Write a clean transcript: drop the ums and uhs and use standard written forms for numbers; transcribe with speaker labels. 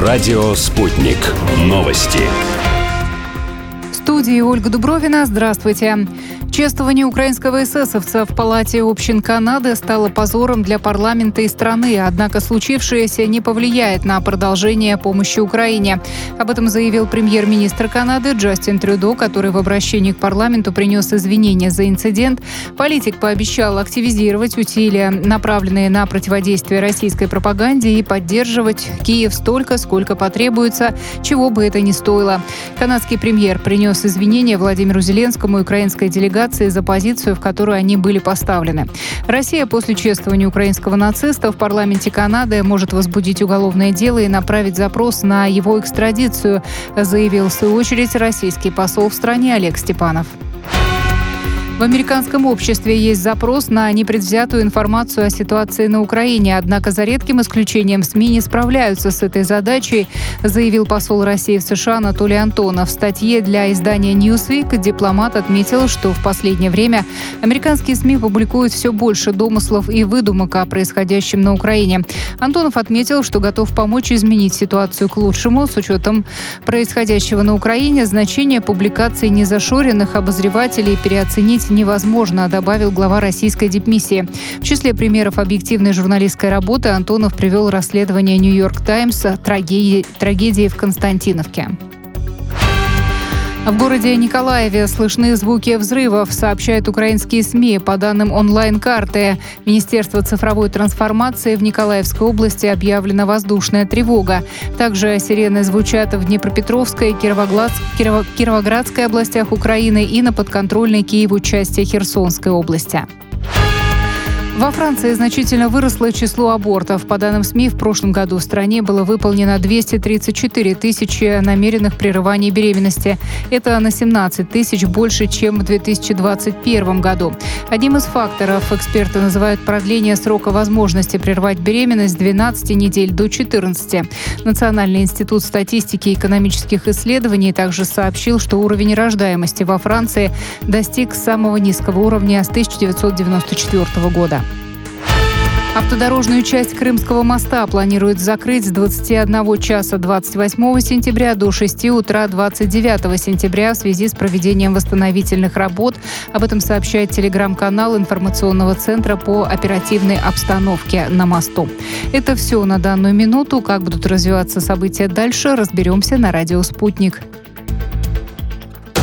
Speaker 1: Радио «Спутник». Новости.
Speaker 2: В студии Ольга Дубровина. Здравствуйте. Чествование украинского эсэсовца в Палате общин Канады стало позором для парламента и страны, однако случившееся не повлияет на продолжение помощи Украине. Об этом заявил премьер-министр Канады Джастин Трюдо, который в обращении к парламенту принес извинения за инцидент. Политик пообещал активизировать усилия, направленные на противодействие российской пропаганде, и поддерживать Киев столько, сколько потребуется, чего бы это ни стоило. Канадский премьер принес извинения Владимиру Зеленскому и украинской делегации за позицию, в которую они были поставлены. Россия после чествования украинского нациста в парламенте Канады может возбудить уголовное дело и направить запрос на его экстрадицию, заявил в свою очередь российский посол в стране Олег Степанов. В американском обществе есть запрос на непредвзятую информацию о ситуации на Украине, однако за редким исключением СМИ не справляются с этой задачей, заявил посол России в США Анатолий Антонов. В статье для издания Newsweek дипломат отметил, что в последнее время американские СМИ публикуют все больше домыслов и выдумок о происходящем на Украине. Антонов отметил, что готов помочь изменить ситуацию к лучшему. С учетом происходящего на Украине, значение публикаций незашоренных обозревателей переоценить невозможно, добавил глава российской дипмиссии. В числе примеров объективной журналистской работы Антонов привел расследование «Нью-Йорк Таймс» трагедии в Константиновке. В городе Николаеве слышны звуки взрывов, сообщают украинские СМИ. По данным онлайн-карты Министерства цифровой трансформации, в Николаевской области объявлена воздушная тревога. Также сирены звучат в Днепропетровской, Кировоградской областях Украины и на подконтрольной Киеву части Херсонской области. Во Франции значительно выросло число абортов. По данным СМИ, в прошлом году в стране было выполнено 234 тысячи намеренных прерываний беременности. Это на 17 тысяч больше, чем в 2021 году. Одним из факторов эксперты называют продление срока возможности прервать беременность с 12 недель до 14. Национальный институт статистики и экономических исследований также сообщил, что уровень рождаемости во Франции достиг самого низкого уровня с 1994 года. Автодорожную часть Крымского моста планируют закрыть с 21 часа 28 сентября до 6 утра 29 сентября в связи с проведением восстановительных работ. Об этом сообщает телеграм-канал информационного центра по оперативной обстановке на мосту. Это все на данную минуту. Как будут развиваться события дальше, разберемся на радио «Спутник».